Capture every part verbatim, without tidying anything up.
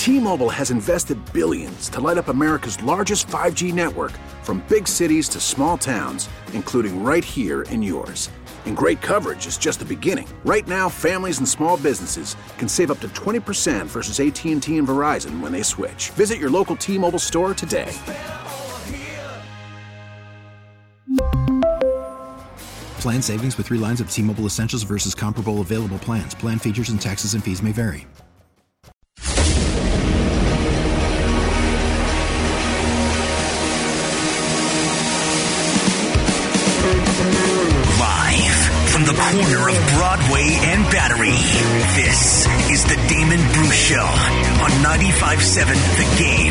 T-Mobile has invested billions to light up America's largest five G network, from big cities to small towns, including right here in yours. And great coverage is just the beginning. Right now, families and small businesses can save up to twenty percent versus A T and T and Verizon when they switch. Visit your local T-Mobile store today. Plan savings with three lines of T-Mobile Essentials versus comparable available plans. Plan features and taxes and fees may vary. From the corner of Broadway and Battery, this is the Damon Bruce Show on ninety-five point seven The Game.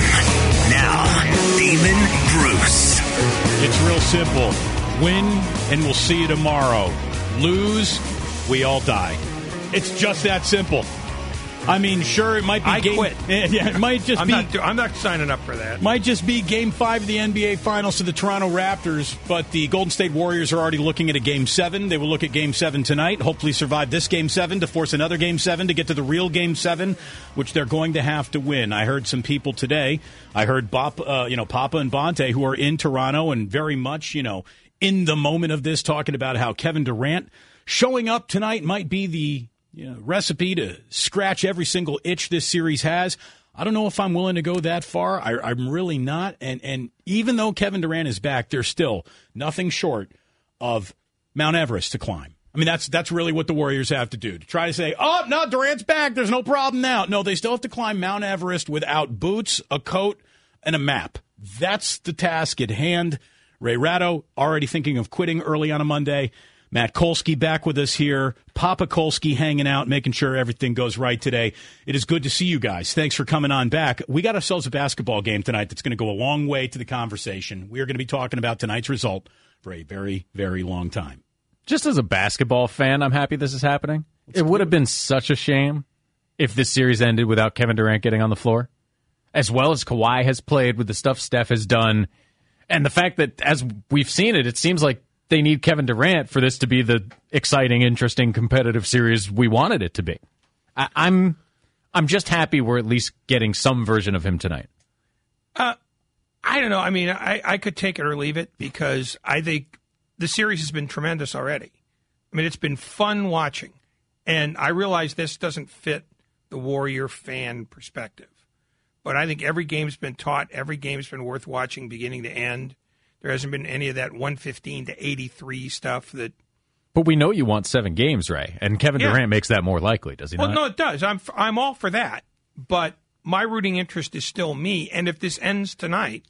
Now, Damon Bruce. It's real simple. Win, and we'll see you tomorrow. Lose, we all die. It's just that simple. I mean, sure, it might be I game. quit. Yeah, it might just I'm be. Not do, I'm not signing up for that. Might just be Game Five of the N B A Finals to the Toronto Raptors, but the Golden State Warriors are already looking at a Game Seven. They will look at Game Seven tonight. Hopefully, survive this Game Seven to force another Game Seven to get to the real Game Seven, which they're going to have to win. I heard some people today. I heard Bop, uh, you know, Papa and Bonte, who are in Toronto and very much, you know, in the moment of this, talking about how Kevin Durant showing up tonight might be the You know, recipe to scratch every single itch this series has. I don't know if I'm willing to go that far. I, I'm really not. And and even though Kevin Durant is back, there's still nothing short of Mount Everest to climb. I mean, that's that's really what the Warriors have to do. To try to say, oh, no, Durant's back. There's no problem now. No, they still have to climb Mount Everest without boots, a coat, and a map. That's the task at hand. Ray Ratto already thinking of quitting early on a Monday. Matt Kolsky back with us here. Papa Kolsky hanging out, making sure everything goes right today. It is good to see you guys. Thanks for coming on back. We got ourselves a basketball game tonight that's going to go a long way to the conversation. We are going to be talking about tonight's result for a very, very long time. Just as a basketball fan, I'm happy this is happening. Let's it would have been such a shame if this series ended without Kevin Durant getting on the floor. As well as Kawhi has played with the stuff Steph has done. And the fact that, as we've seen it, it seems like they need Kevin Durant for this to be the exciting, interesting, competitive series we wanted it to be. I, I'm I'm just happy we're at least getting some version of him tonight. Uh, I don't know. I mean, I, I could take it or leave it because I think the series has been tremendous already. I mean, it's been fun watching. And I realize this doesn't fit the Warrior fan perspective. But I think every game's been taught. Every game's been worth watching beginning to end. There hasn't been any of that one fifteen to eighty-three stuff that. But we know you want seven games, Ray, and Kevin yeah. Durant makes that more likely, does he well, not? Well, no, it does. I'm I'm all for that. But my rooting interest is still me. And if this ends tonight,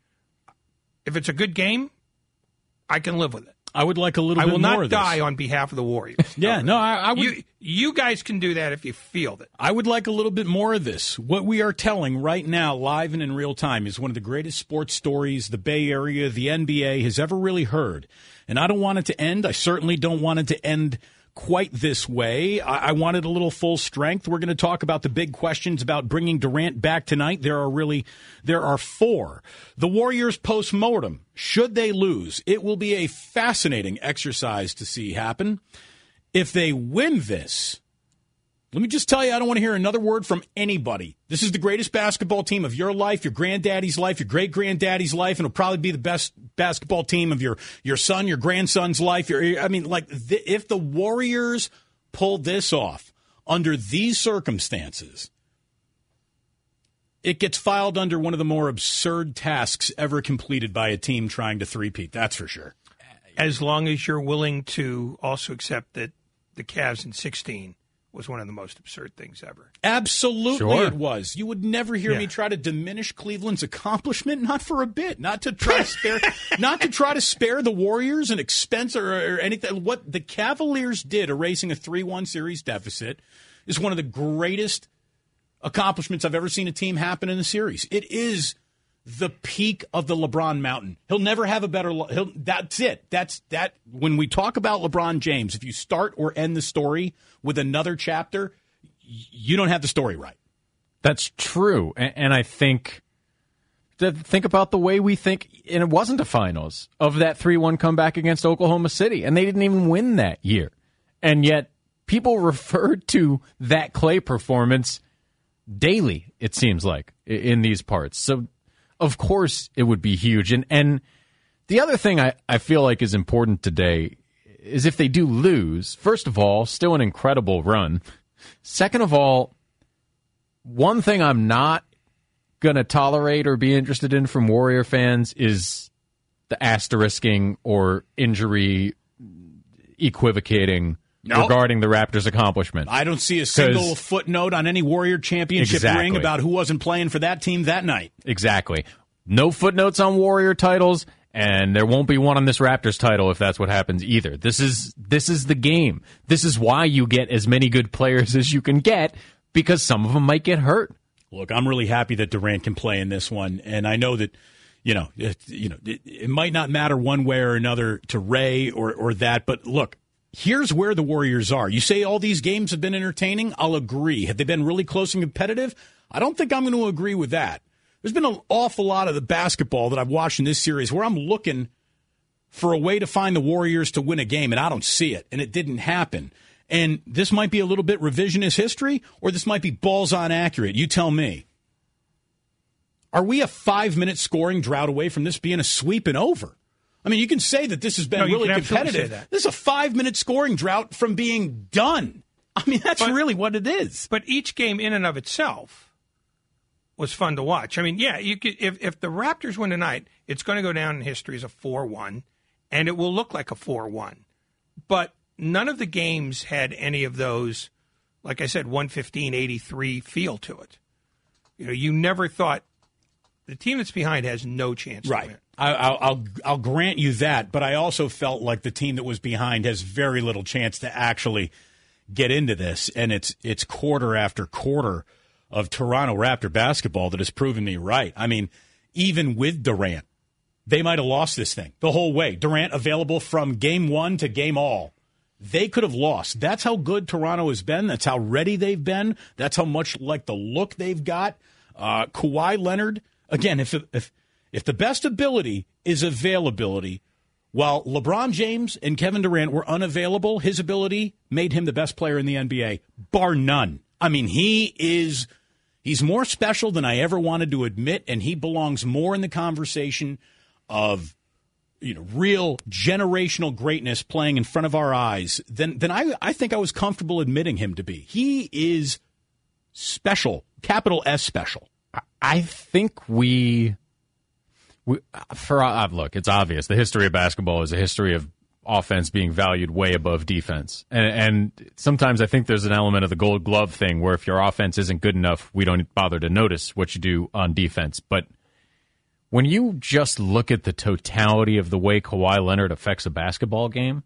if it's a good game, I can live with it. I would like a little I bit will more not of this. die on behalf of the Warriors. yeah, no, I, I would. You, you guys can do that if you feel that. I would like a little bit more of this. What we are telling right now, live and in real time, is one of the greatest sports stories the Bay Area, the N B A, has ever really heard. And I don't want it to end. I certainly don't want it to end quite this way. I, I wanted a little full strength. We're going to talk about the big questions about bringing Durant back tonight. There are really, there are four. The Warriors post-mortem, should they lose, it will be a fascinating exercise to see happen. If they win this, let me just tell you, I don't want to hear another word from anybody. This is the greatest basketball team of your life, your granddaddy's life, your great-granddaddy's life, and it'll probably be the best basketball team of your, your son, your grandson's life. Your, I mean, like, the, if the Warriors pull this off under these circumstances, it gets filed under one of the more absurd tasks ever completed by a team trying to three-peat, that's for sure. As long as you're willing to also accept that the Cavs in sixteen was one of the most absurd things ever. Absolutely sure. It was. You would never hear yeah. me try to diminish Cleveland's accomplishment, not for a bit. Not to try to spare not to try to spare the Warriors an expense or, or anything. What the Cavaliers did, erasing a three one series deficit, is one of the greatest accomplishments I've ever seen a team happen in a series. It is the peak of the LeBron mountain. He'll never have a better he'll that's it. That's that when we talk about LeBron James, if you start or end the story with another chapter, you don't have the story right. That's true. And, and I think think about the way we think, and it wasn't a finals, of that three one comeback against Oklahoma City, and they didn't even win that year. And yet people referred to that Clay performance daily, it seems like, in these parts. So, of course, it would be huge. And and the other thing I, I feel like is important today is if they do lose, first of all, still an incredible run. Second of all, one thing I'm not going to tolerate or be interested in from Warrior fans is the asterisking or injury equivocating nope. regarding the Raptors' accomplishment. I don't see a single footnote on any Warrior championship exactly. ring about who wasn't playing for that team that night. Exactly. No footnotes on Warrior titles, and there won't be one on this Raptors title if that's what happens either. This is this is the game. This is why you get as many good players as you can get, because some of them might get hurt. Look, I'm really happy that Durant can play in this one, and I know that, you know, it, you know, it, it might not matter one way or another to Ray or or that, but look, here's where the Warriors are. You say all these games have been entertaining. I'll agree. Have they been really close and competitive? I don't think I'm going to agree with that. There's been an awful lot of the basketball that I've watched in this series where I'm looking for a way to find the Warriors to win a game, and I don't see it, and it didn't happen. And this might be a little bit revisionist history, or this might be balls on accurate. You tell me. Are we a five-minute scoring drought away from this being a sweep and over? I mean, you can say that this has been no, really competitive. This is a five-minute scoring drought from being done. I mean, that's but, really what it is. But each game in and of itself was fun to watch. I mean, yeah, you could, if, if the Raptors win tonight, it's going to go down in history as a four one, and it will look like a four one. But none of the games had any of those, like I said, one fifteen eighty-three feel to it. You know, you never thought the team that's behind has no chance right. to win. I, I'll, I'll I'll grant you that, but I also felt like the team that was behind has very little chance to actually get into this, and it's it's quarter after quarter of Toronto Raptor basketball that has proven me right. I mean, even with Durant, they might have lost this thing the whole way. Durant available from game one to game all. They could have lost. That's how good Toronto has been. That's how ready they've been. That's how much like the look they've got. Uh, Kawhi Leonard, again, if if if the best ability is availability, while LeBron James and Kevin Durant were unavailable, his ability made him the best player in the N B A, bar none. I mean, he is he's more special than I ever wanted to admit, and he belongs more in the conversation of you know, real generational greatness playing in front of our eyes than than I, I think I was comfortable admitting him to be. He is special, capital S special. I think we, we for uh, look, it's obvious. The history of basketball is a history of offense being valued way above defense. And, and sometimes I think there's an element of the gold glove thing where if your offense isn't good enough, we don't bother to notice what you do on defense. But when you just look at the totality of the way Kawhi Leonard affects a basketball game,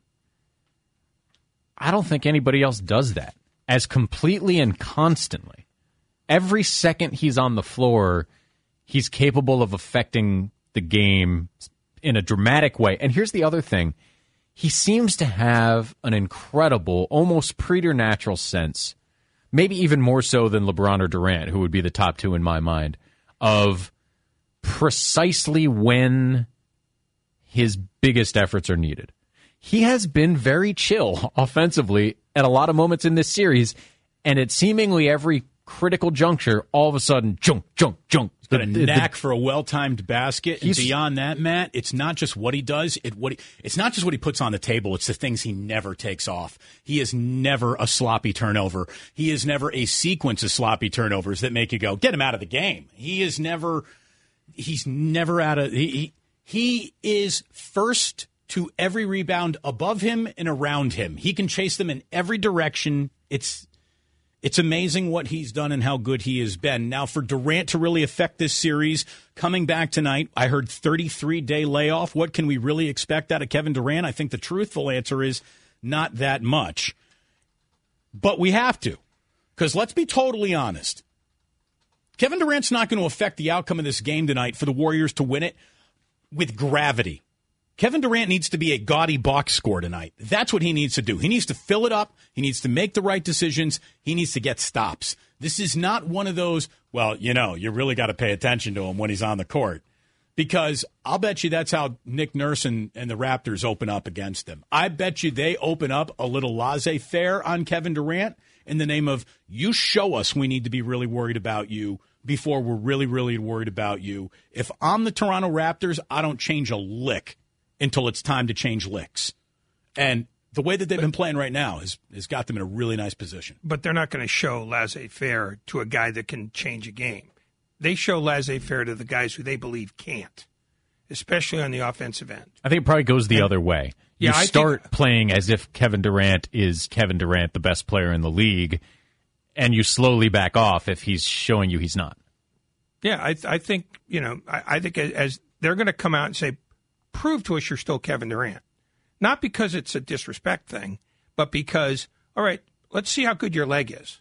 I don't think anybody else does that as completely and constantly. Every second he's on the floor, he's capable of affecting the game in a dramatic way. And here's the other thing. He seems to have an incredible, almost preternatural sense, maybe even more so than LeBron or Durant, who would be the top two in my mind, of precisely when his biggest efforts are needed. He has been very chill offensively at a lot of moments in this series, and at seemingly every critical juncture, all of a sudden, junk, junk, junk. He's got a the, knack the, for a well-timed basket. And beyond that, Matt, it's not just what he does. It what he, It's not just what he puts on the table. It's the things he never takes off. He is never a sloppy turnover. He is never a sequence of sloppy turnovers that make you go, get him out of the game. He is never... He's never out of he, he is first to every rebound above him and around him. He can chase them in every direction. It's it's amazing what he's done and how good he has been. Now for Durant to really affect this series, coming back tonight, I heard thirty-three day layoff. What can we really expect out of Kevin Durant? I think the truthful answer is not that much. But we have to. Because let's be totally honest. Kevin Durant's not going to affect the outcome of this game tonight for the Warriors to win it with gravity. Kevin Durant needs to be a gaudy box score tonight. That's what he needs to do. He needs to fill it up. He needs to make the right decisions. He needs to get stops. This is not one of those, well, you know, you really got to pay attention to him when he's on the court. Because I'll bet you that's how Nick Nurse and, and the Raptors open up against him. I bet you they open up a little laissez-faire on Kevin Durant, in the name of you show us we need to be really worried about you before we're really, really worried about you. If I'm the Toronto Raptors, I don't change a lick until it's time to change licks. And the way that they've been playing right now has, has got them in a really nice position. But they're not going to show laissez-faire to a guy that can change a game. They show laissez-faire to the guys who they believe can't, especially on the offensive end. I think it probably goes the and, other way. You yeah, start think, playing as if Kevin Durant is Kevin Durant, the best player in the league, and you slowly back off if he's showing you he's not. Yeah, I, I think, you know, I, I think as, as they're going to come out and say, prove to us you're still Kevin Durant. Not because it's a disrespect thing, but because, all right, let's see how good your leg is.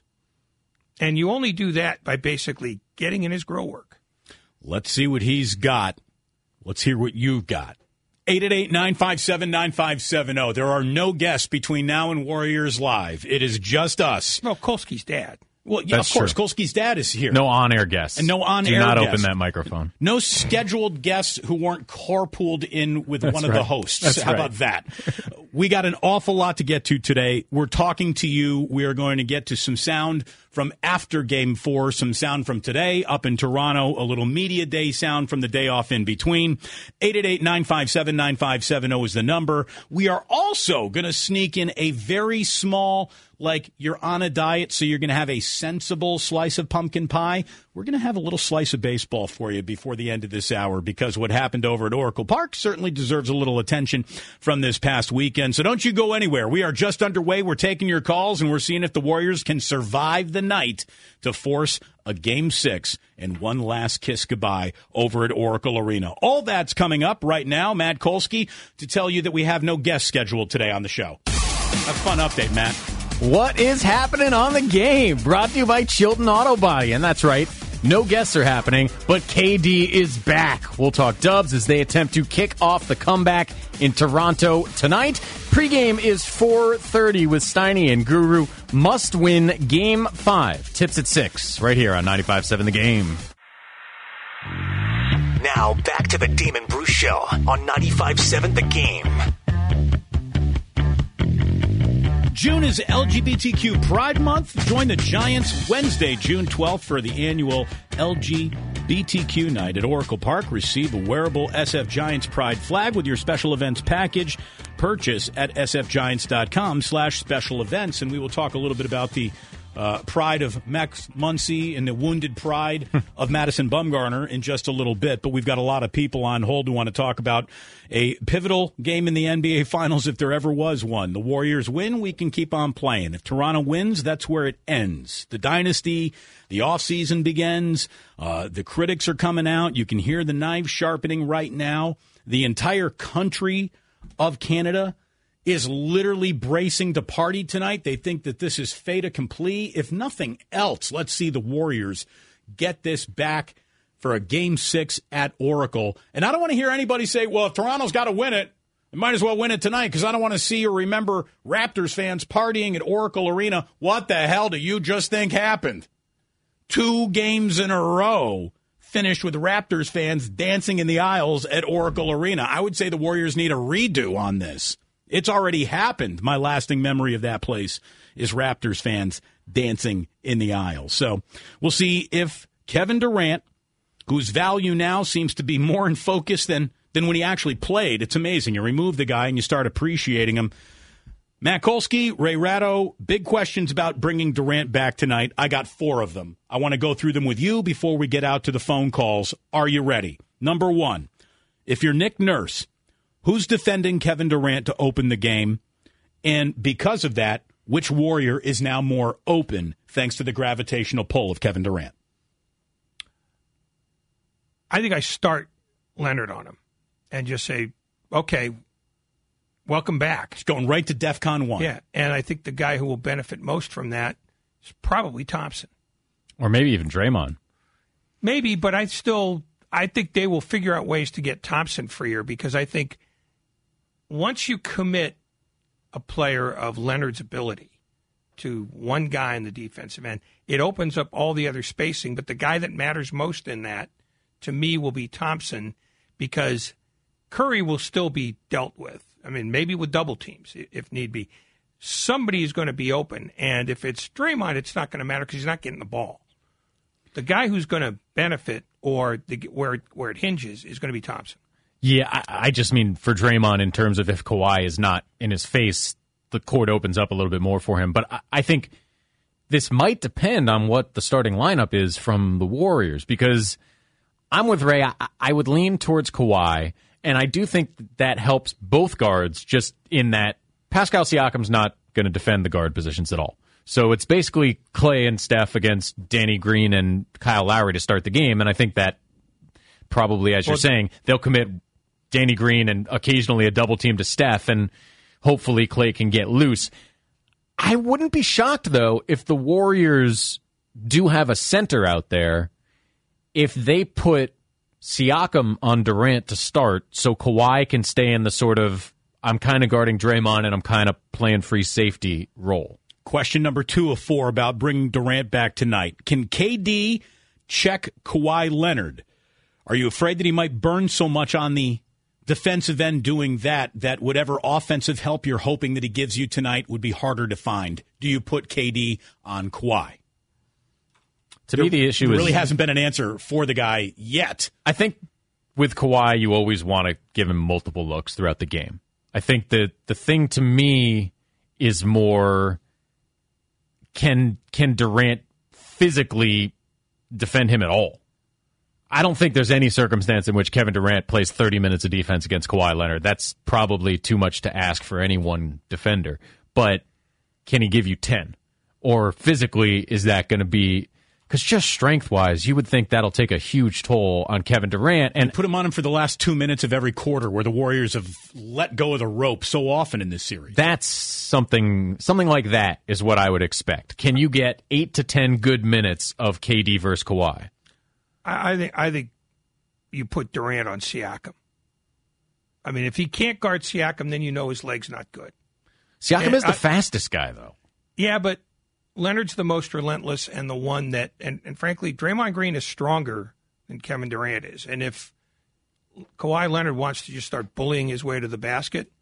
And you only do that by basically getting in his grill work. Let's see what he's got. Let's hear what you've got. eight eight eight, nine five seven, nine five seven zero. There are no guests between now and Warriors Live. It is just us. No, Kolsky's dad. Well, yeah, That's of course. true. Kolsky's dad is here. No on-air guests. And no on-air guests. Do not guests. open that microphone. No scheduled guests who weren't carpooled in with That's one right. of the hosts. That's How right. about that? We got an awful lot to get to today. We're talking to you. We are going to get to some sound from after Game four, some sound from today up in Toronto, a little media day sound from the day off in between. eight eight eight, nine five seven, nine five seven zero is the number. We are also going to sneak in a very small, like you're on a diet, so you're going to have a sensible slice of pumpkin pie. We're going to have a little slice of baseball for you before the end of this hour, because what happened over at Oracle Park certainly deserves a little attention from this past weekend. So don't you go anywhere. We are just underway. We're taking your calls, and we're seeing if the Warriors can survive the night to force a game six and one last kiss goodbye over at Oracle Arena. All that's coming up right now. Matt Kolsky to tell you that we have no guests scheduled today on the show. A fun update, Matt. What is happening on the game? Brought to you by Chilton Auto Body. And that's right, no guests are happening, but K D is back. We'll talk Dubs as they attempt to kick off the comeback in Toronto tonight. Pregame is four thirty with Steiny and Guru. Must win Game five. Tips at six, right here on ninety-five point seven The Game. Now, back to the Damon Bruce Show on ninety-five point seven The Game. June is L G B T Q Pride Month. Join the Giants Wednesday, June twelfth for the annual L G B T Q night at Oracle Park. Receive a wearable S F Giants Pride flag with your special events package. Purchase at sfgiants.com slash special events. And we will talk a little bit about the uh, pride of Max Muncy and the wounded pride of Madison Bumgarner in just a little bit. But we've got a lot of people on hold who want to talk about a pivotal game in the N B A Finals if there ever was one. The Warriors win, we can keep on playing. If Toronto wins, that's where it ends. The dynasty, the offseason begins. Uh, the critics are coming out. You can hear the knives sharpening right now. The entire country of Canada is literally bracing to party tonight. They think that this is fait accompli. If nothing else, let's see the Warriors get this back for a game six at Oracle. And I don't want to hear anybody say, well, if Toronto's got to win it, they might as well win it tonight, because I don't want to see or remember Raptors fans partying at Oracle Arena. What the hell do you just think happened? Two games in a row finished with Raptors fans dancing in the aisles at Oracle Arena. I would say the Warriors need a redo on this. It's already happened. My lasting memory of that place is Raptors fans dancing in the aisles. So we'll see if Kevin Durant, whose value now seems to be more in focus than, than when he actually played. It's amazing. You remove the guy and you start appreciating him. Matt Kolsky, Ray Ratto, big questions about bringing Durant back tonight. I got four of them. I want to go through them with you before we get out to the phone calls. Are you ready? Number one, if you're Nick Nurse, who's defending Kevin Durant to open the game? And because of that, which Warrior is now more open thanks to the gravitational pull of Kevin Durant? I think I start Leonard on him and just say, okay, welcome back. It's going right to DEFCON one. Yeah, and I think the guy who will benefit most from that is probably Thompson. Or maybe even Draymond. Maybe, but I still, I think they will figure out ways to get Thompson freer, because I think once you commit a player of Leonard's ability to one guy in the defensive end, it opens up all the other spacing. But the guy that matters most in that, to me, will be Thompson, because Curry will still be dealt with. I mean, maybe with double teams if need be. somebody is going to be open. And if it's Draymond, it's not going to matter because he's not getting the ball. The guy who's going to benefit or the, where, where it hinges is going to be Thompson. Yeah, I, I just mean for Draymond in terms of if Kawhi is not in his face, the court opens up a little bit more for him. But I, I think this might depend on what the starting lineup is from the Warriors, because I'm with Ray. I, I would lean towards Kawhi, and I do think that helps both guards just in that Pascal Siakam's not going to defend the guard positions at all. So it's basically Clay and Steph against Danny Green and Kyle Lowry to start the game, and I think that probably, as you're well, saying, they'll commit Danny Green and occasionally a double team to Steph, and hopefully Clay can get loose. I wouldn't be shocked, though, if the Warriors do have a center out there, if they put Siakam on Durant to start so Kawhi can stay in the sort of I'm kind of guarding Draymond and I'm kind of playing free safety role. Question number two of four about bringing Durant back tonight. Can K D check Kawhi Leonard? Are you afraid that he might burn so much on the defensive end doing that, that whatever offensive help you're hoping that he gives you tonight would be harder to find? Do you put K D on Kawhi? To there, me, the issue there is really hasn't been an answer for the guy yet. I think with Kawhi, you always want to give him multiple looks throughout the game. I think that the thing to me is more, can can Durant physically defend him at all? I don't think there's any circumstance in which Kevin Durant plays thirty minutes of defense against Kawhi Leonard. That's probably too much to ask for any one defender. But can he give you ten? Or physically, is that going to be... Because just strength-wise, you would think that'll take a huge toll on Kevin Durant. And you put him on him for the last two minutes of every quarter where the Warriors have let go of the rope so often in this series. That's something something like that is what I would expect. Can you get eight to ten good minutes of K D versus Kawhi? I, I think I think you put Durant on Siakam. I mean, if he can't guard Siakam, then you know his leg's not good. Siakam and is the I, fastest guy, though. Yeah, but Leonard's the most relentless and the one that, and, and frankly, Draymond Green is stronger than Kevin Durant is. And if Kawhi Leonard wants to just start bullying his way to the basket,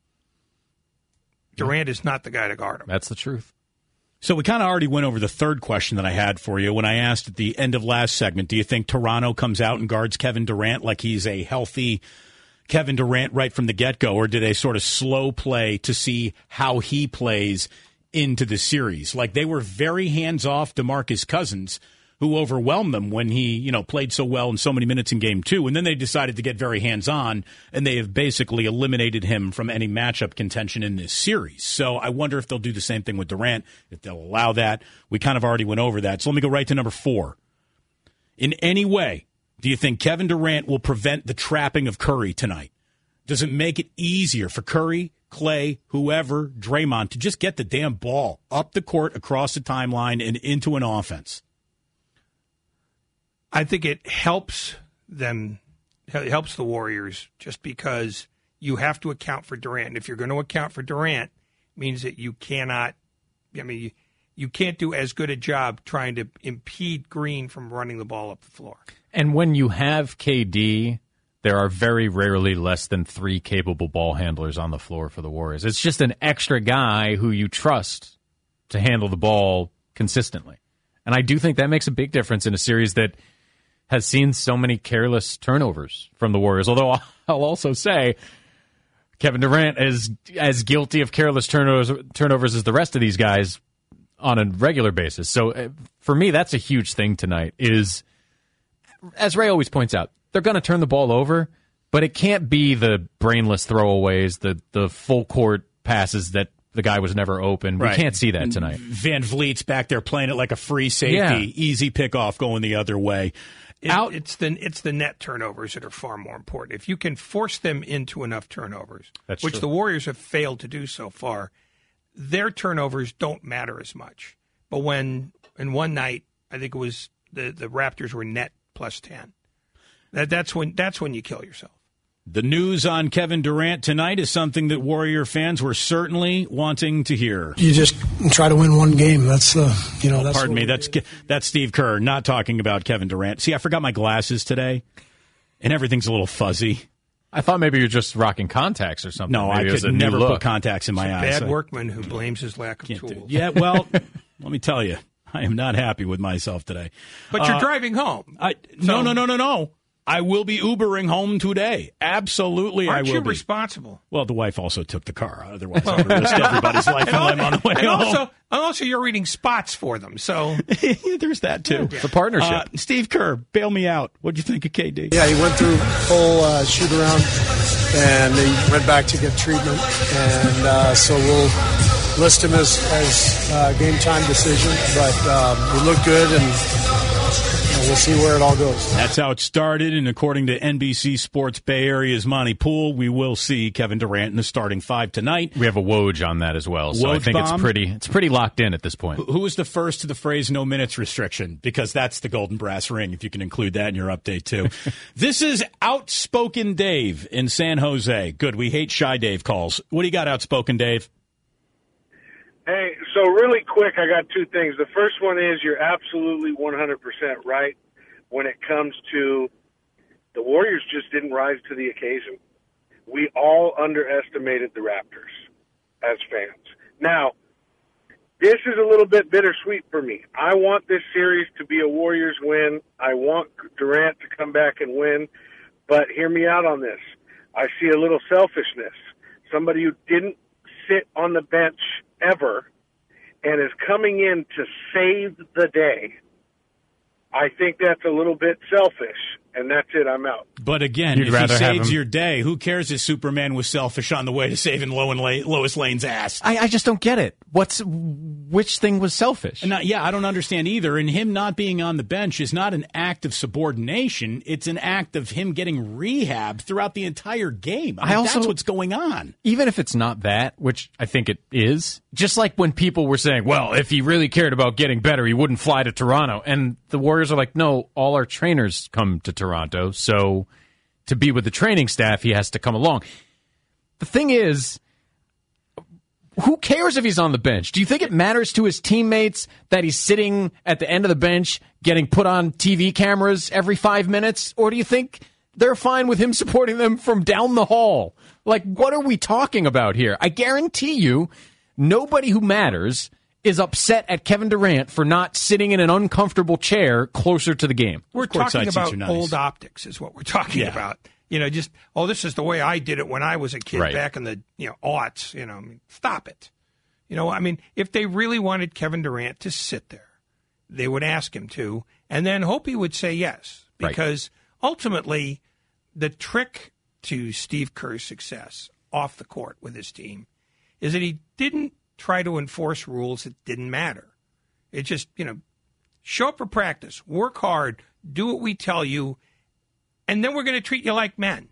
Durant is not the guy to guard him. That's the truth. So we kind of already went over the third question that I had for you when I asked at the end of last segment, do you think Toronto comes out and guards Kevin Durant like he's a healthy Kevin Durant right from the get-go, or do they sort of slow play to see how he plays into the series? Like, they were very hands-off DeMarcus Cousins, who overwhelmed them when he, you know, played so well in so many minutes in game two. And then they decided to get very hands-on, and they have basically eliminated him from any matchup contention in this series. So I wonder if they'll do the same thing with Durant, if they'll allow that. We kind of already went over that. So let me go right to number four. In any way, do you think Kevin Durant will prevent the trapping of Curry tonight? Does it make it easier for Curry, Clay, whoever, Draymond, to just get the damn ball up the court, across the timeline, and into an offense? I think it helps them, it helps the Warriors, just because you have to account for Durant. And if you're going to account for Durant, it means that you cannot, I mean, you, you can't do as good a job trying to impede Green from running the ball up the floor. And when you have K D, there are very rarely less than three capable ball handlers on the floor for the Warriors. It's just an extra guy who you trust to handle the ball consistently. And I do think that makes a big difference in a series that has seen so many careless turnovers from the Warriors. Although I'll also say Kevin Durant is as guilty of careless turnovers, turnovers as the rest of these guys on a regular basis. So for me, that's a huge thing tonight is, as Ray always points out, they're going to turn the ball over, but it can't be the brainless throwaways, the the full court passes that the guy was never open. We right. can't see that tonight. Van Vliet's back there playing it like a free safety, yeah. easy pickoff going the other way. It, Out, it's the it's the net turnovers that are far more important. If you can force them into enough turnovers, That's which true. the Warriors have failed to do so far, their turnovers don't matter as much. But when in one night, I think it was the, the Raptors were net plus ten. That, that's when that's when you kill yourself. The news on Kevin Durant tonight is something that Warrior fans were certainly wanting to hear. You just try to win one game. That's uh, you know. That's Pardon me. That's that's Steve Kerr, not talking about Kevin Durant. See, I forgot my glasses today, and everything's a little fuzzy. I thought maybe you're just rocking contacts or something. No, maybe I it was could a new never look. put contacts in my It's a eyes. bad I workman who blames his lack of can't do tools. it. Yeah, well, let me tell you, I am not happy with myself today. But you're Uh, driving home. I, no, no, no, no, no. I will be Ubering home today. Absolutely, Aren't I will you be. responsible? Well, the wife also took the car. Otherwise, I would risk everybody's life And, while al- I'm on the way and home. also, and also, you're reading spots for them. So There's that, too. It's a partnership. Uh, Steve Kerr, bail me out. What'd you think of K D? Yeah, he went through full uh, shoot around, and he went back to get treatment, and uh, so we'll list him as as uh, game time decision. But um, he looked good, and you know, we'll see where it all goes. That's how it started, and according to N B C Sports Bay Area's Monty Poole, we will see Kevin Durant in the starting five tonight. We have a Woj on that as well, so I Woj think bomb? it's pretty it's pretty locked in at this point. Who was the first to the phrase no minutes restriction? Because that's the golden brass ring, if you can include that in your update, too. This is Outspoken Dave in San Jose. Good, we hate Shy Dave calls. What do you got, Outspoken Dave? Hey, so really quick, I got two things. The first one is you're absolutely one hundred percent right when it comes to the Warriors just didn't rise to the occasion. We all underestimated the Raptors as fans. Now, this is a little bit bittersweet for me. I want this series to be a Warriors win. I want Durant to come back and win. But hear me out on this. I see a little selfishness. Somebody who didn't sit on the bench ever and is coming in to save the day. I think that's a little bit selfish, and that's it. I'm out. But again, You'd if he rather have saves him- your day, who cares if Superman was selfish on the way to saving Lo and La- Lois Lane's ass? I, I just don't get it. What's which thing was selfish? And not, yeah, I don't understand either. And him not being on the bench is not an act of subordination. It's an act of him getting rehab throughout the entire game. I, I mean, also- that's what's going on. Even if it's not that, which I think it is, just like when people were saying, well, if he really cared about getting better, he wouldn't fly to Toronto. And the Warriors are like, no, all our trainers come to Toronto, so to be with the training staff, he has to come along. The thing is, who cares if he's on the bench? Do you think it matters to his teammates that he's sitting at the end of the bench getting put on T V cameras every five minutes? Or do you think they're fine with him supporting them from down the hall? Like, what are we talking about here? I guarantee you, nobody who matters is upset at Kevin Durant for not sitting in an uncomfortable chair closer to the game. we're Courtside talking seats about are nice. old optics, is what we're talking Yeah. about. You know, just oh, this is the way I did it when I was a kid Right. back in the you know aughts. You know, I mean, stop it. You know, I mean, if they really wanted Kevin Durant to sit there, they would ask him to, and then hope he would say yes, Right. because ultimately, the trick to Steve Kerr's success off the court with his team is that he didn't try to enforce rules that didn't matter. It just, you know, show up for practice, work hard, do what we tell you, and then we're going to treat you like men.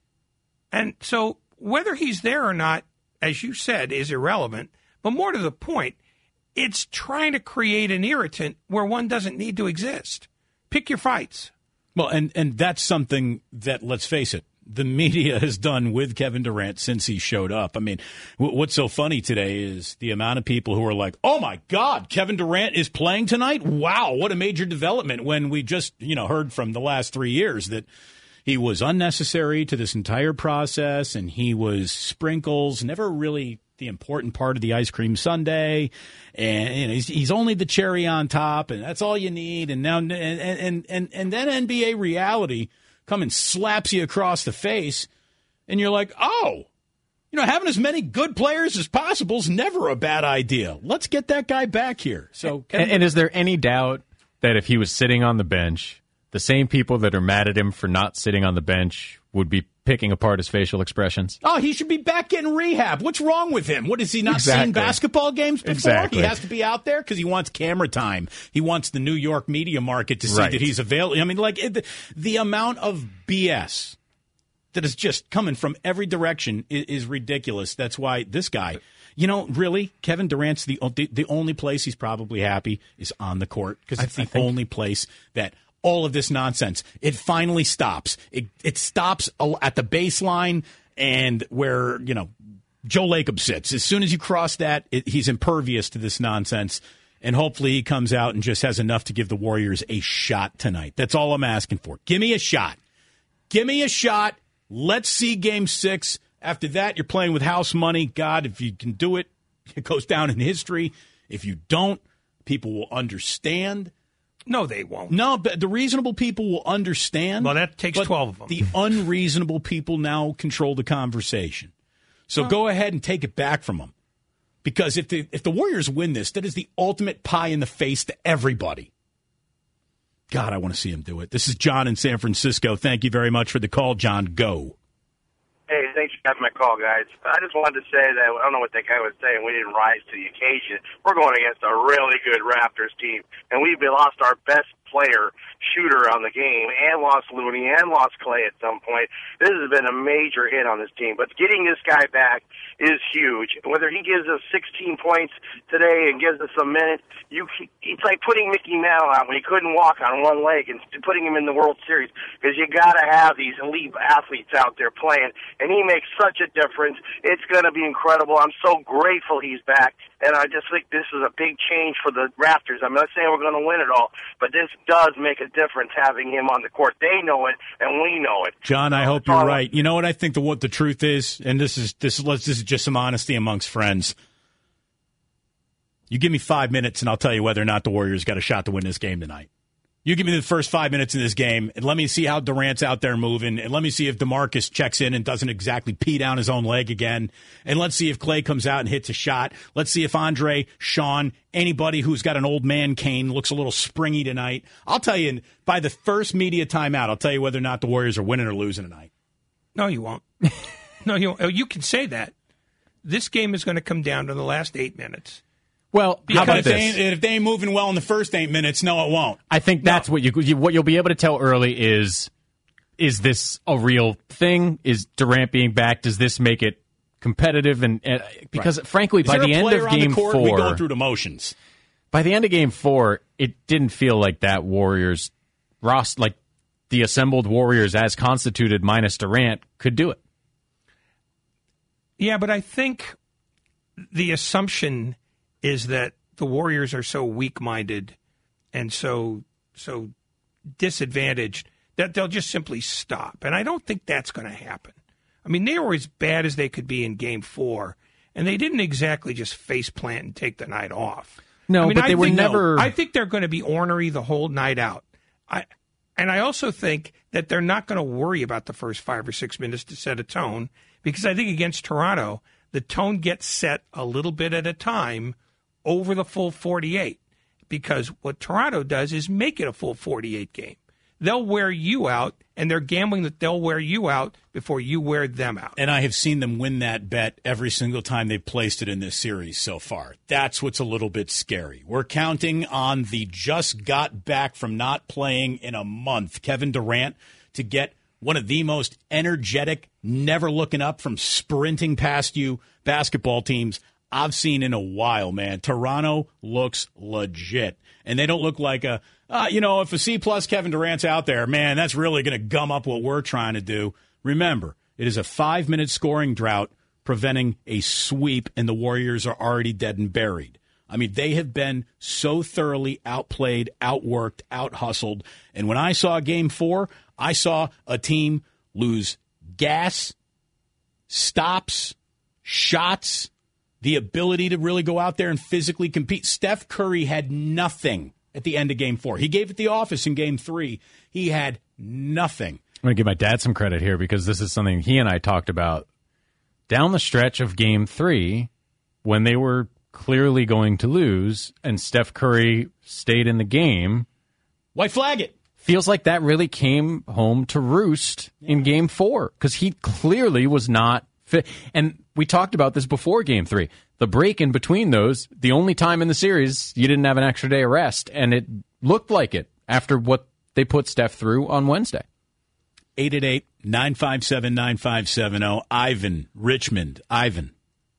And so whether he's there or not, as you said, is irrelevant. But more to the point, it's trying to create an irritant where one doesn't need to exist. Pick your fights. Well, and, and that's something that, let's face it, the media has done with Kevin Durant since he showed up. I mean, w- what's so funny today is the amount of people who are like, oh, my God, Kevin Durant is playing tonight? Wow, what a major development, when we just, you know, heard from the last three years that he was unnecessary to this entire process, and he was sprinkles, never really the important part of the ice cream sundae, and you know, he's, he's only the cherry on top, and that's all you need. And now, and and and and then N B A reality come and slaps you across the face, and you're like, oh, you know, having as many good players as possible is never a bad idea. Let's get that guy back here. So, And, and is there any doubt that if he was sitting on the bench, the same people that are mad at him for not sitting on the bench would be picking apart his facial expressions? oh, he should be back getting rehab. What's wrong with him? What, has he not Exactly. seen basketball games before? Exactly. He has to be out there because he wants camera time. He wants the New York media market to see Right. that he's available. I mean, like, it, the, the amount of B S that is just coming from every direction is, is ridiculous. That's why this guy, you know, really, Kevin Durant's the, the, the only place he's probably happy is on the court, because it's I the think- only place that all of this nonsense, it finally stops. It it stops a- at the baseline and where, you know, Joe Lacob sits. As soon as you cross that, it, he's impervious to this nonsense. And hopefully he comes out and just has enough to give the Warriors a shot tonight. That's all I'm asking for. Give me a shot. Give me a shot Let's see game six. After that, you're playing with house money. God, if you can do it, it goes down in history. If you don't, people will understand. No, they won't. No, but the reasonable people will understand. Well, that takes twelve of them. The unreasonable people now control the conversation. So well, go ahead and take it back from them. Because if the if the Warriors win this, that is the ultimate pie in the face to everybody. God, I want to see him do it. This is John in San Francisco. Thank you very much for the call, John. Go. Hey, thanks for having my call, guys. I just wanted to say that, I don't know what that guy was saying, we didn't rise to the occasion. We're going against a really good Raptors team, and we've lost our best player, shooter on the game, and lost Looney, and lost Clay at some point. This has been a major hit on this team, but getting this guy back is huge. Whether he gives us sixteen points today and gives us a minute, you it's like putting Mickey Mantle out when he couldn't walk on one leg and putting him in the World Series, because you got to have these elite athletes out there playing, and he makes such a difference. It's going to be incredible. I'm so grateful he's back, and I just think this is a big change for the Raptors. I'm not saying we're going to win it all, but this does make a difference having him on the court. They know it, and we know it. John, I hope you're right. You know what I think the what the truth is, and this is this is this is just some honesty amongst friends. You give me five minutes, and I'll tell you whether or not the Warriors got a shot to win this game tonight. You give me the first five minutes in this game, and let me see how Durant's out there moving, and let me see if DeMarcus checks in and doesn't exactly pee down his own leg again, and let's see if Clay comes out and hits a shot. Let's see if Andre, Sean, anybody who's got an old man cane looks a little springy tonight. I'll tell you, by the first media timeout, I'll tell you whether or not the Warriors are winning or losing tonight. No, you won't. No, you won't. You can say that. This game is going to come down to the last eight minutes. Well, how about if this? they, ain't, if they ain't moving well in the first eight minutes? No, it won't. I think that's no. what you, you what you'll be able to tell early is is this a real thing? Is Durant being back? Does this make it competitive? And, and because right. frankly, is by the end of game the court, four, we go through the motions. By the end of game four, it didn't feel like that Warriors Ross like the assembled Warriors as constituted minus Durant could do it. Yeah, but I think the assumption is that the Warriors are so weak-minded and so so disadvantaged that they'll just simply stop. And I don't think that's going to happen. I mean, they were as bad as they could be in Game Four, and they didn't exactly just face plant and take the night off. No, I mean, but they I were think, never. I think they're going to be ornery the whole night out. I and I also think that they're not going to worry about the first five or six minutes to set a tone, because I think against Toronto, the tone gets set a little bit at a time over the full forty-eight, because what Toronto does is make it a full forty-eight game. They'll wear you out, and they're gambling that they'll wear you out before you wear them out. And I have seen them win that bet every single time they've placed it in this series so far. That's what's a little bit scary. We're counting on the just got back from not playing in a month, Kevin Durant, to get one of the most energetic, never looking up from sprinting past you basketball teams I've seen in a while, man. Toronto looks legit. And they don't look like a, uh, you know, if a C-plus Kevin Durant's out there, man, that's really going to gum up what we're trying to do. Remember, it is a five-minute scoring drought preventing a sweep, and the Warriors are already dead and buried. I mean, they have been so thoroughly outplayed, outworked, out-hustled. And when I saw Game four, I saw a team lose gas, stops, shots, the ability to really go out there and physically compete. Steph Curry had nothing at the end of Game four. He gave it the office in Game three. He had nothing. I'm going to give my dad some credit here, because this is something he and I talked about down the stretch of Game three when they were clearly going to lose and Steph Curry stayed in the game. White flag it. Feels like that really came home to roost yeah. in Game four, because he clearly was not fit. And we talked about this before Game three. The break in between those, the only time in the series you didn't have an extra day of rest, and it looked like it after what they put Steph through on Wednesday. eight eight eight, nine five seven, nine five seven zero. Ivan, Richmond. Ivan.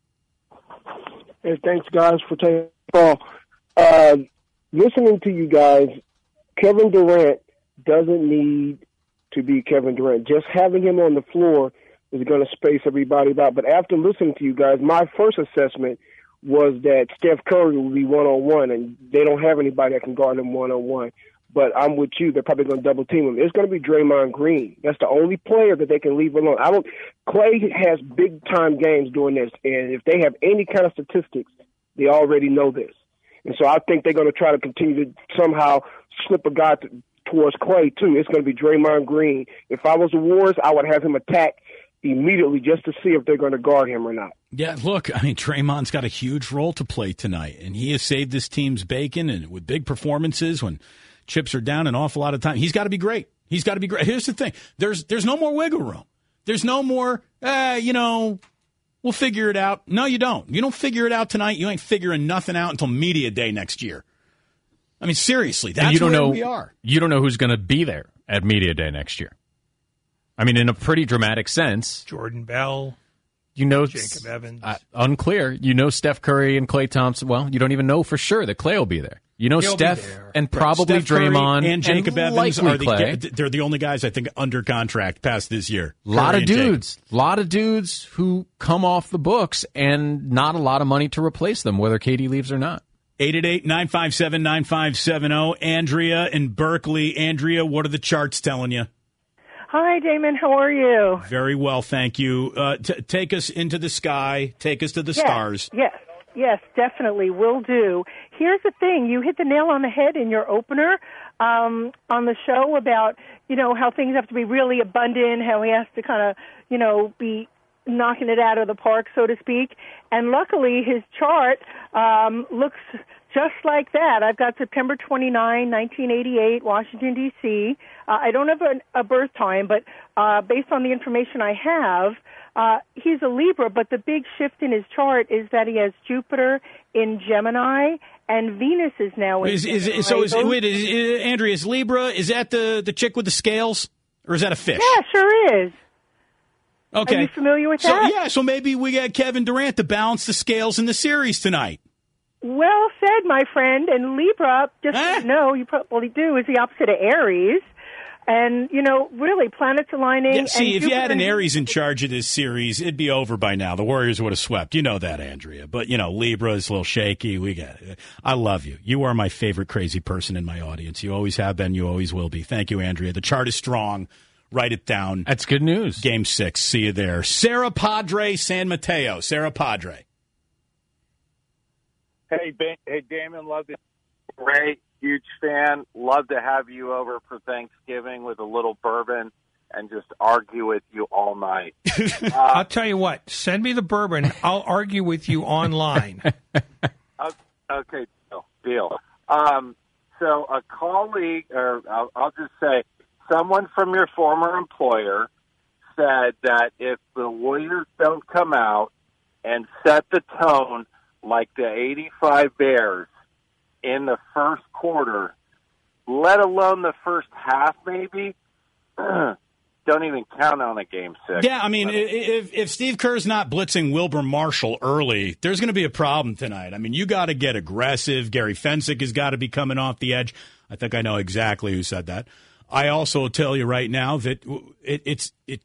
Hey, thanks, guys, for taking the call. Uh, listening to you guys, Kevin Durant doesn't need to be Kevin Durant. Just having him on the floor is going to space everybody out. But after listening to you guys, my first assessment was that Steph Curry will be one-on-one, and they don't have anybody that can guard him one-on-one. but I'm with you. They're probably going to double team him. It's going to be Draymond Green. That's the only player that they can leave alone. I don't. Clay has big time games doing this, and if they have any kind of statistics, they already know this. And so I think they're going to try to continue to somehow slip a guy to, towards Clay too. It's going to be Draymond Green. If I was the Warriors, I would have him attack immediately just to see if they're going to guard him or not. Yeah, look, I mean, Draymond's got a huge role to play tonight, and he has saved this team's bacon and with big performances when chips are down an awful lot of time. He's got to be great. He's got to be great. Here's the thing. There's there's no more wiggle room. There's no more, uh, you know, we'll figure it out. No, you don't. You don't figure it out tonight. You ain't figuring nothing out until media day next year. I mean, seriously, that's you don't where know, we are. You don't know who's going to be there at media day next year. I mean, in a pretty dramatic sense. Jordan Bell. You know, Jacob Evans. Uh, unclear. You know Steph Curry and Klay Thompson. Well, you don't even know for sure that Klay will be there. You know He'll Steph and probably Steph Curry Draymond and Jacob and Evans are the, Klay. they're the only guys I think under contract past this year. A lot Curry of and dudes, a lot of dudes who come off the books and not a lot of money to replace them, whether K D leaves or not. eight eight eight, nine five seven, nine five seven zero. Andrea in Berkeley. Andrea, what are the charts telling you? Hi, Damon. How are you? Very well, thank you. Uh, t- take us into the sky. Take us to the yes, stars. Yes, yes, definitely. Will do. Here's the thing. You hit the nail on the head in your opener um, on the show about, you know, how things have to be really abundant, how he has to kind of, you know, be knocking it out of the park, so to speak. And luckily, his chart um, looks just like that. I've got September twenty-ninth, nineteen eighty-eight, Washington, D C Uh, I don't have a, a birth time, but uh, based on the information I have, uh, he's a Libra, but the big shift in his chart is that he has Jupiter in Gemini, and Venus is now in is, is, Gemini. So, is, wait, is, is, Andrea, is Libra, is that the, the chick with the scales, or is that a fish? Yeah, sure is. Okay. Are you familiar with so, that? Yeah, so maybe we got Kevin Durant to balance the scales in the series tonight. Well said, my friend. And Libra, just eh? so you know, you probably do, is the opposite of Aries. And, you know, really, planets aligning. Yeah, see, and if you had an Jupiter- Aries in charge of this series, it'd be over by now. The Warriors would have swept. You know that, Andrea. But, you know, Libra is a little shaky. We got it. I love you. You are my favorite crazy person in my audience. You always have been. You always will be. Thank you, Andrea. The chart is strong. Write it down. That's good news. Game six. See you there. Sarah Padre, San Mateo. Sarah Padre. Hey, ba- hey, Damon, love it. Great, huge fan. Love to have you over for Thanksgiving with a little bourbon and just argue with you all night. Uh, I'll tell you what. Send me the bourbon. I'll argue with you online. okay, deal. deal. Um, so a colleague, or I'll, I'll just say, someone from your former employer said that if the Warriors don't come out and set the tone like the eighty-five Bears in the first quarter, let alone the first half maybe, don't even count on a game six. Yeah, I mean, if if Steve Kerr's not blitzing Wilbur Marshall early, there's going to be a problem tonight. I mean, you got to get aggressive. Gary Fensick has got to be coming off the edge. I think I know exactly who said that. I also tell you right now that it, it's it.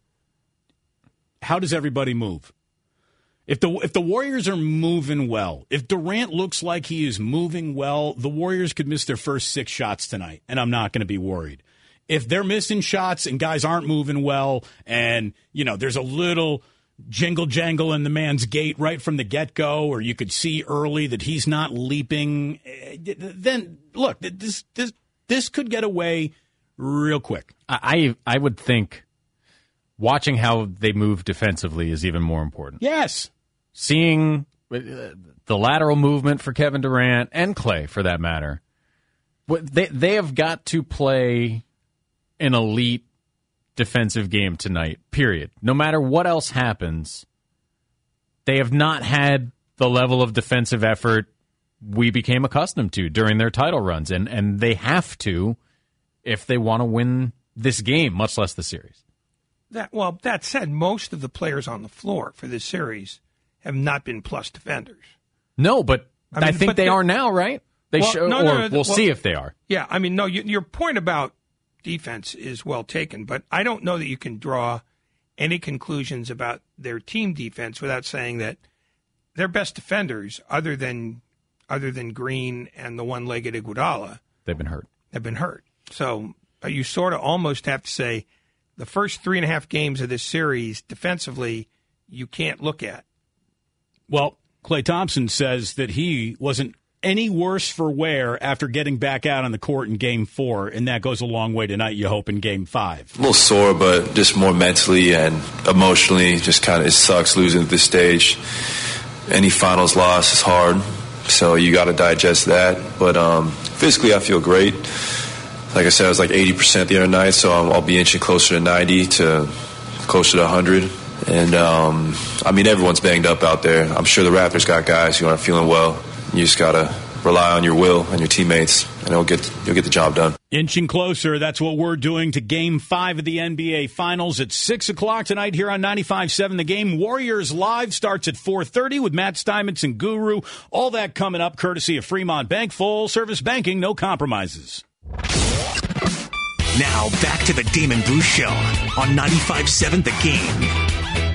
How does everybody move? If the if the Warriors are moving well, if Durant looks like he is moving well, the Warriors could miss their first six shots tonight, and I'm not going to be worried. If they're missing shots and guys aren't moving well, and you know there's a little jingle jangle in the man's gait right from the get go, or you could see early that he's not leaping, then look, this this this could get away real quick. I I would think watching how they move defensively is even more important. Yes. Seeing the lateral movement for Kevin Durant and Klay, for that matter, they they have got to play an elite defensive game tonight, period. No matter what else happens, they have not had the level of defensive effort we became accustomed to during their title runs, and, and they have to if they want to win this game, much less the series. That well, that said, most of the players on the floor for this series have not been plus defenders. No, but I, mean, I think but they the, are now, right? They well, show, no, or no, no, we'll well, see if they are. Yeah, I mean, no, you, your point about defense is well taken, but I don't know that you can draw any conclusions about their team defense without saying that their best defenders, other than other than Green and the one-legged Iguodala, they've been hurt. Have been hurt. So uh, you sort of almost have to say the first three and a half games of this series defensively you can't look at. Well, Klay Thompson says that he wasn't any worse for wear after getting back out on the court in game four, and that goes a long way tonight, you hope, in game five. A little sore, but just more mentally and emotionally, just kind of, it sucks losing at this stage. Any finals loss is hard, so you got to digest that. But um, physically, I feel great. Like I said, I was like eighty percent the other night, so I'll, I'll be inching closer to ninety to closer to one hundred. And, um, I mean, everyone's banged up out there. I'm sure the Raptors got guys who aren't feeling well. You just got to rely on your will and your teammates, and it'll get, you'll get the job done. Inching closer, that's what we're doing to Game five of the N B A Finals at six o'clock tonight here on ninety-five point seven The Game. Warriors Live starts at four thirty with Matt Steinmetz and Guru. All that coming up courtesy of Fremont Bank. Full service banking, no compromises. Now back to the Damon Bruce Show on ninety-five point seven The Game.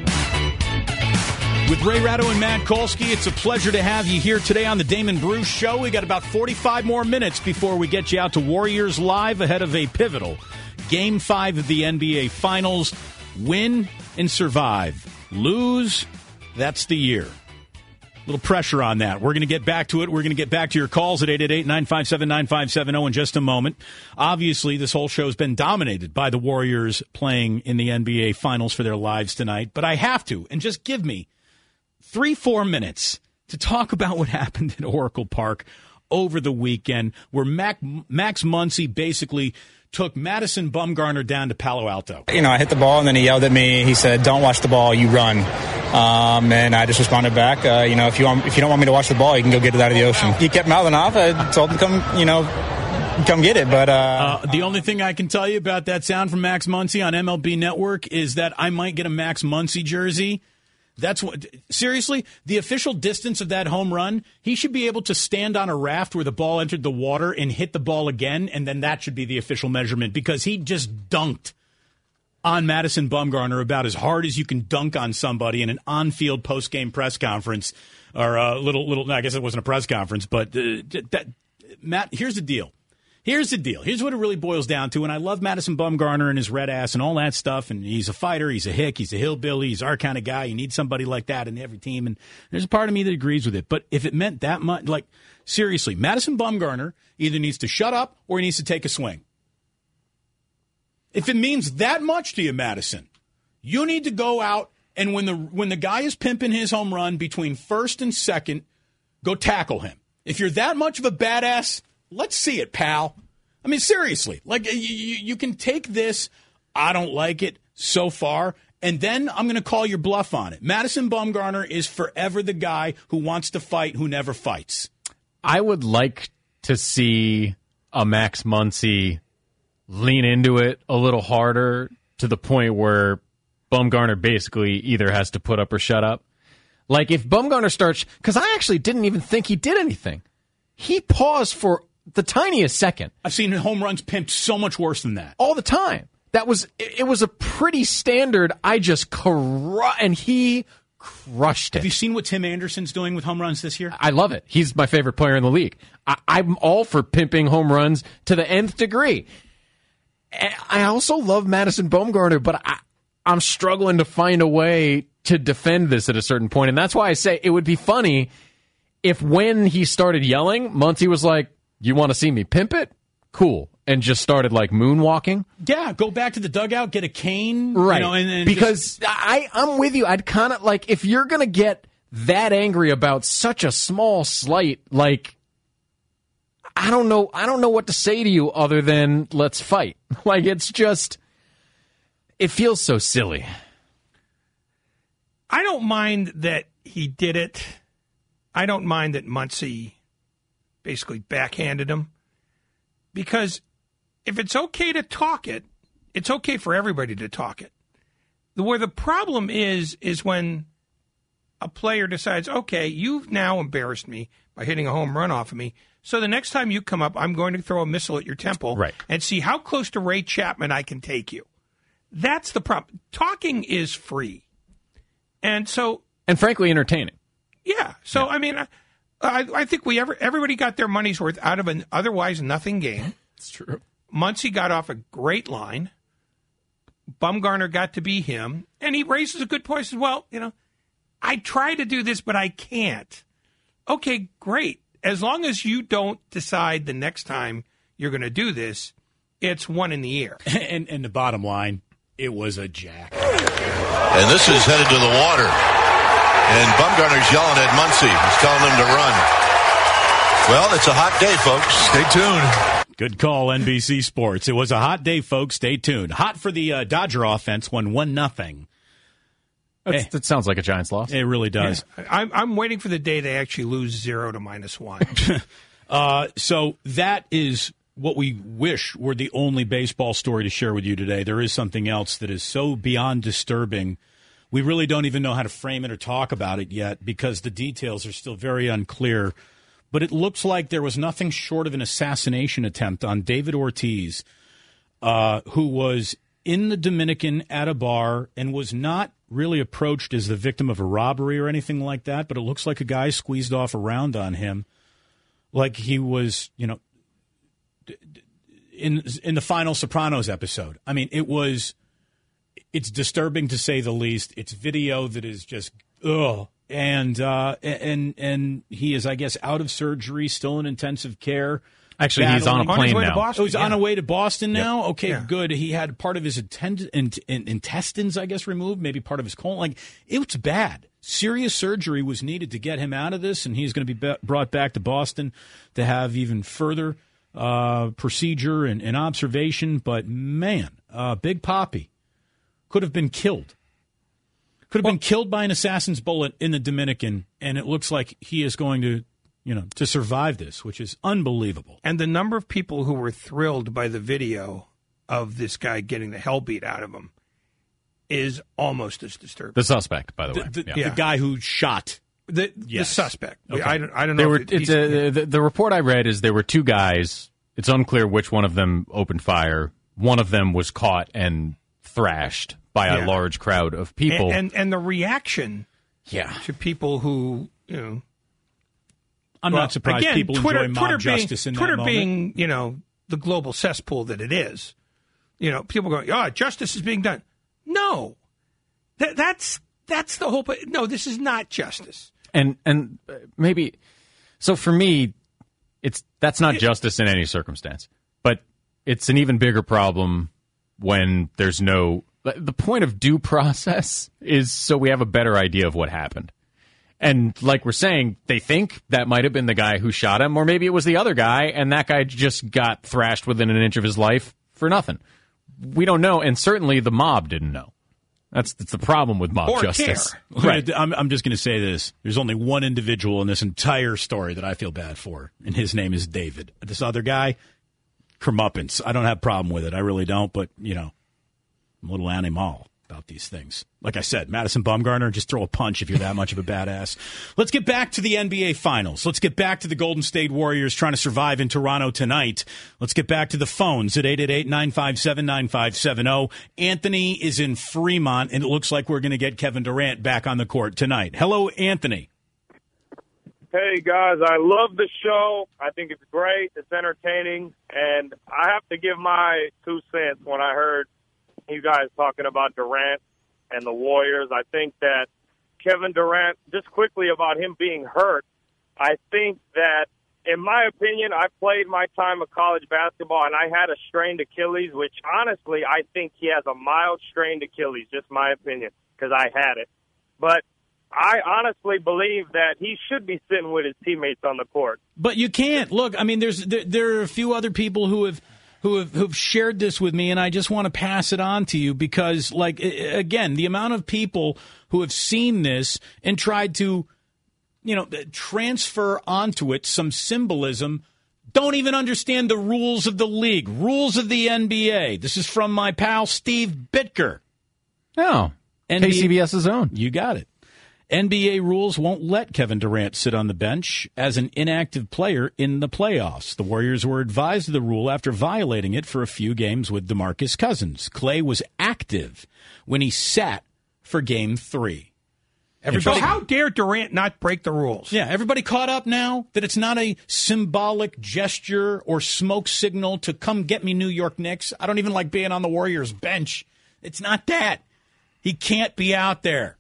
With Ray Ratto and Matt Kolsky, it's a pleasure to have you here today on the Damon Bruce Show. We got about forty-five more minutes before we get you out to Warriors Live ahead of a pivotal Game five of the N B A Finals. Win and survive. Lose, that's the year. A little pressure on that. We're going to get back to it. We're going to get back to your calls at eight eight eight, nine five seven, nine five seven zero in just a moment. Obviously, this whole show has been dominated by the Warriors playing in the N B A Finals for their lives tonight. But I have to, and just give me three, four minutes to talk about what happened at Oracle Park over the weekend, where Mac, Max Muncy basically took Madison Bumgarner down to Palo Alto. You know, I hit the ball, and then he yelled at me. He said, "Don't watch the ball, you run." Um, and I just responded back, uh, you know, if you want, if you don't want me to watch the ball, you can go get it out of the ocean. He kept mouthing off. I told him to come, you know, come get it. But uh, uh, the only thing I can tell you about that sound from Max Muncy on M L B Network is that I might get a Max Muncy jersey. That's what, seriously, the official distance of that home run, he should be able to stand on a raft where the ball entered the water and hit the ball again, and then that should be the official measurement, because he just dunked on Madison Bumgarner about as hard as you can dunk on somebody in an on-field post-game press conference, or a little, little, I guess it wasn't a press conference, but uh, that, Matt, here's the deal. Here's the deal. Here's what it really boils down to. And I love Madison Bumgarner and his red ass and all that stuff. And he's a fighter. He's a hick. He's a hillbilly. He's our kind of guy. You need somebody like that in every team. And there's a part of me that agrees with it. But if it meant that much, like, seriously, Madison Bumgarner either needs to shut up or he needs to take a swing. If it means that much to you, Madison, you need to go out and when the when the guy is pimping his home run between first and second, go tackle him. If you're that much of a badass, let's see it, pal. I mean, seriously, like you, you can take this, I don't like it so far, and then I'm going to call your bluff on it. Madison Bumgarner is forever the guy who wants to fight, who never fights. I would like to see a Max Muncy lean into it a little harder to the point where Bumgarner basically either has to put up or shut up. Like if Bumgarner starts, because I actually didn't even think he did anything. He paused for the tiniest second. I've seen home runs pimped so much worse than that. All the time. That was, it was a pretty standard, I just, cru- and he crushed it. Have you seen what Tim Anderson's doing with home runs this year? I love it. He's my favorite player in the league. I, I'm all for pimping home runs to the nth degree. I also love Madison Bumgarner, but I, I'm struggling to find a way to defend this at a certain point. And that's why I say it would be funny if when he started yelling, Muncy was like, "You want to see me pimp it? Cool." And just started like moonwalking. Yeah, go back to the dugout, get a cane. Right. You know, and, and because just... I, I'm with you. I'd kind of like, if you're going to get that angry about such a small slight, like, I don't know, I don't know what to say to you other than let's fight. Like, it's just, it feels so silly. I don't mind that he did it. I don't mind that Muncy basically backhanded him. Because if it's okay to talk it, it's okay for everybody to talk it. Where the problem is, is when a player decides, okay, you've now embarrassed me by hitting a home run off of me, so the next time you come up, I'm going to throw a missile at your temple right. and see how close to Ray Chapman I can take you. That's the problem. Talking is free. And so... And frankly, entertaining. Yeah. So, yeah. I mean... I, I think we ever everybody got their money's worth out of an otherwise nothing game. It's true. Muncy got off a great line. Bumgarner got to be him, and he raises a good point. Says, well, you know, I try to do this, but I can't. Okay, great. As long as you don't decide the next time you're going to do this, it's one in the air. And, and the bottom line, it was a jack. And this is headed to the water. And Bumgarner's yelling at Muncy. He's telling him to run. Well, it's a hot day, folks. Stay tuned. Good call, N B C Sports. It was a hot day, folks. Stay tuned. Hot for the uh, Dodger offense, won one nothing. Hey. That sounds like a Giants loss. It really does. Yeah. I'm, I'm waiting for the day they actually lose zero to minus one. uh, so that is what we wish were the only baseball story to share with you today. There is something else that is so beyond disturbing. We really don't even know how to frame it or talk about it yet because the details are still very unclear. But it looks like there was nothing short of an assassination attempt on David Ortiz, uh, who was in the Dominican at a bar and was not really approached as the victim of a robbery or anything like that, but it looks like a guy squeezed off a round on him like he was, you know, in in the final Sopranos episode. I mean, it was, it's disturbing to say the least. It's video that is just, ugh. And, uh, and, and he is, I guess, out of surgery, still in intensive care. Actually, he's on a plane on now. Oh, he's yeah. on a way to Boston now? Yep. Okay, yeah. good. He had part of his attend- in- in- intestines, I guess, removed, maybe part of his colon. Like, it was bad. Serious surgery was needed to get him out of this, and he's going to be, be brought back to Boston to have even further uh, procedure and, and observation. But, man, uh, Big Papi could have been killed. Could have well, been killed by an assassin's bullet in the Dominican, and it looks like he is going to, you know, to survive this, which is unbelievable. And the number of people who were thrilled by the video of this guy getting the hell beat out of him is almost as disturbing. The suspect, by the, the way. The, yeah. the guy who shot. The, yes. the suspect. Okay. I, don't, I don't know. They were, if it, it's a, the, the report I read is there were two guys. It's unclear which one of them opened fire. One of them was caught and thrashed by a yeah. large crowd of people. And, and, and the reaction yeah. to people who, you know. I'm well, not surprised again, people Twitter, enjoy mob Twitter justice being, in Twitter that being, moment. you know, the global cesspool that it is. You know, people going, oh, justice is being done. No. That, that's that's the whole – no, this is not justice. And and maybe – so for me, it's that's not justice in any circumstance. But it's an even bigger problem when there's no – the point of due process is so we have a better idea of what happened. And like we're saying, they think that might have been the guy who shot him, or maybe it was the other guy, and that guy just got thrashed within an inch of his life for nothing. We don't know, and certainly the mob didn't know. That's, that's the problem with mob or justice. Care. Right. I'm, I'm just going to say this. There's only one individual in this entire story that I feel bad for, and his name is David. This other guy, comeuppance. I don't have a problem with it. I really don't, but, you know, I'm a little animal about these things. Like I said, Madison Bumgarner, just throw a punch if you're that much of a badass. Let's get back to the N B A Finals. Let's get back to the Golden State Warriors trying to survive in Toronto tonight. Let's get back to the phones at eight eight eight, nine five seven, nine five seven zero. Anthony is in Fremont, and it looks like we're going to get Kevin Durant back on the court tonight. Hello, Anthony. Hey, guys, I love the show. I think it's great. It's entertaining. And I have to give my two cents when I heard you guys talking about Durant and the Warriors. I think that Kevin Durant, just quickly about him being hurt, I think that, in my opinion, I played my time of college basketball, and I had a strained Achilles, which honestly I think he has a mild strained Achilles, just my opinion, because I had it. But I honestly believe that he should be sitting with his teammates on the court. But you can't. Look, I mean, there's there, there are a few other people who have who have who've shared this with me, and I just want to pass it on to you because, like, again, the amount of people who have seen this and tried to, you know, transfer onto it some symbolism don't even understand the rules of the league, rules of the N B A. This is from my pal Steve Bitker. Oh, K C B S's own. You got it. N B A rules won't let Kevin Durant sit on the bench as an inactive player in the playoffs. The Warriors were advised of the rule after violating it for a few games with DeMarcus Cousins. Klay was active when he sat for game three. Everybody, so how dare Durant not break the rules? Yeah, everybody caught up now that it's not a symbolic gesture or smoke signal to come get me, New York Knicks. I don't even like being on the Warriors bench. It's not that. He can't be out there.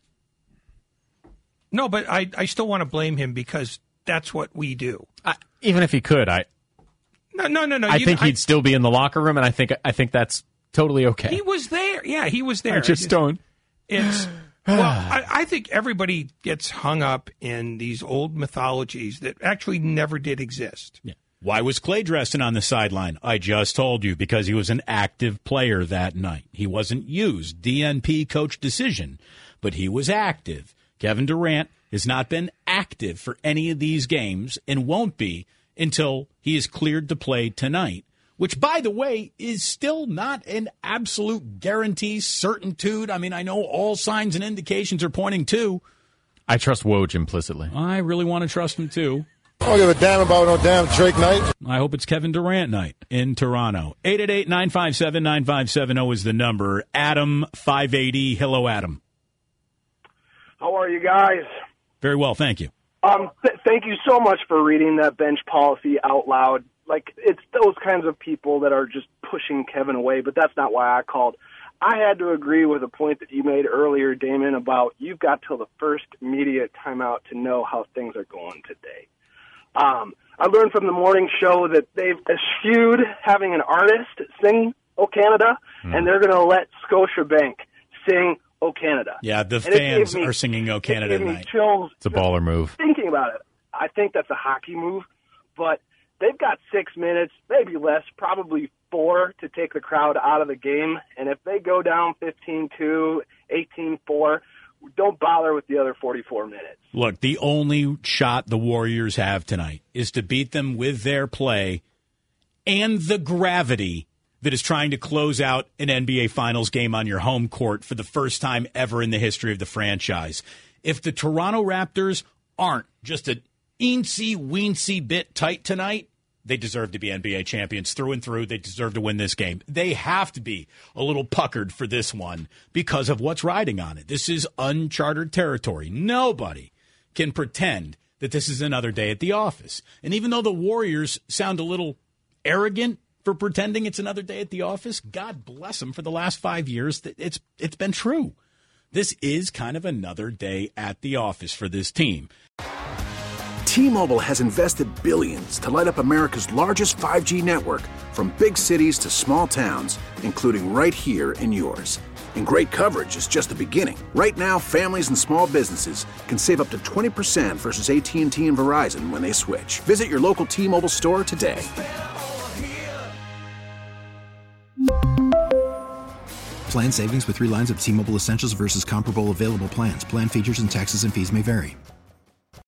No, but I, I still want to blame him because that's what we do. I, even if he could, I no no no no. I you, think I, he'd still be in the locker room, and I think I think that's totally okay. He was there. Yeah, he was there. I just don't. It's well, I, I think everybody gets hung up in these old mythologies that actually never did exist. Yeah. Why was Clay Dresden on the sideline? I just told you, because he was an active player that night. He wasn't used. D N P coach decision, but he was active. Kevin Durant has not been active for any of these games and won't be until he is cleared to play tonight, which, by the way, is still not an absolute guarantee, certitude. I mean, I know all signs and indications are pointing to. I trust Woj implicitly. I really want to trust him, too. I don't give a damn about no damn Drake night. I hope it's Kevin Durant night in Toronto. eight eight eight, nine five seven, nine five seven zero is the number. Adam, five eighty. Hello, Adam. How are you guys? Very well, thank you. Um, th- thank you so much for reading that bench policy out loud. Like, it's those kinds of people that are just pushing Kevin away, but that's not why I called. I had to agree with a point that you made earlier, Damon, about you've got till the first media timeout to know how things are going today. Um, I learned from the morning show that they've eschewed having an artist sing "O Canada," mm. and they're going to let Scotiabank sing "O Canada." Yeah, the and fans me, are singing "O Canada" it gave me tonight. Chills it's a baller move. Thinking about it, I think that's a hockey move, but they've got six minutes, maybe less, probably four, to take the crowd out of the game. And if they go down fifteen two, eighteen four, don't bother with the other forty-four minutes. Look, the only shot the Warriors have tonight is to beat them with their play and the gravity that is trying to close out an N B A Finals game on your home court for the first time ever in the history of the franchise. If the Toronto Raptors aren't just an eensy-weensy bit tight tonight, they deserve to be N B A champions through and through. They deserve to win this game. They have to be a little puckered for this one because of what's riding on it. This is uncharted territory. Nobody can pretend that this is another day at the office. And even though the Warriors sound a little arrogant for pretending it's another day at the office, God bless them, for the last five years, it's it's been true. This is kind of another day at the office for this team. T-Mobile has invested billions to light up America's largest five G network, from big cities to small towns, including right here in yours. And great coverage is just the beginning. Right now, families and small businesses can save up to twenty percent versus A T and T and Verizon when they switch. Visit your local T-Mobile store today. Plan savings with three lines of T-Mobile Essentials versus comparable available plans. Plan features and taxes and fees may vary.